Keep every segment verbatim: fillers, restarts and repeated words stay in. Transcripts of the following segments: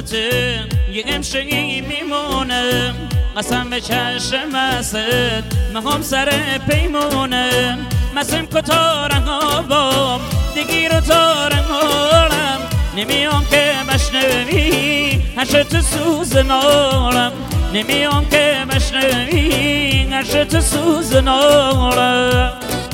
یه امشهی میمونه قسم به چشم است مهم سر پیمونه مسیم کتارم آبام دیگیر و تارم آرم نمیام که بشنوی هشت سوز نارم نمیام که بشنوی هشت سوز نارم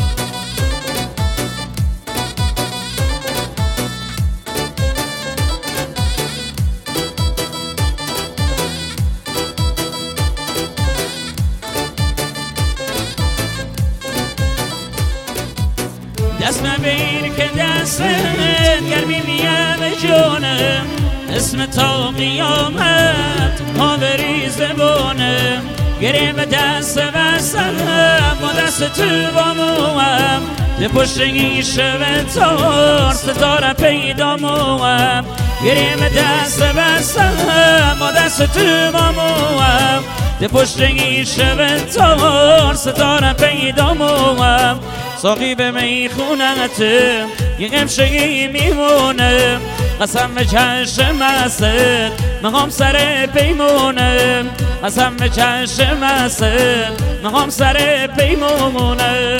دست مبیر که دستت گرمی میه به جانم اسم تا قیامت ها بری زبانم گریه به دست بستم با دست تو با موام ده پشتگی شب تار ستاره پیدا موام گریه به دست بستم با دست تو با موام ده پشتگی شب تار ستاره پیدا موام ساقی به میخونت یه امشهی میمونه قسم به چشم است مقام سر پیمونه قسم به چشم است مقام سر پیمونه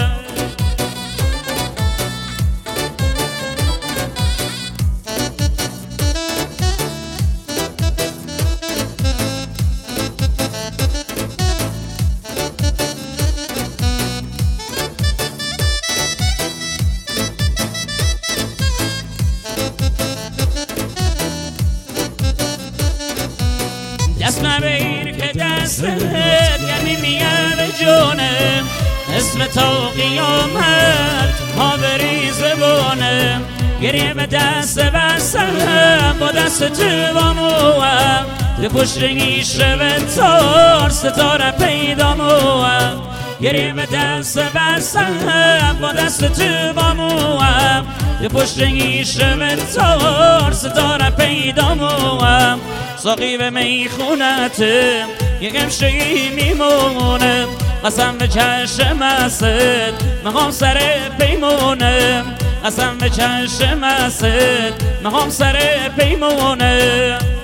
دست مبیر که دستت گرمی میه به جانم اسم تا قیامت ها بری زبانم گریه به دست بستم با دست تو با موام ده پشتگی شب تار ستاره پیدا موام گریه به دست بستم با دست تو با موام ده پشتگی شب تار ستاره پیدا موام ساقی به میخونت یک امشهی میمونه قسم به چشم است مقام سر پیمونه قسم به چشم است مقام سر پیمونه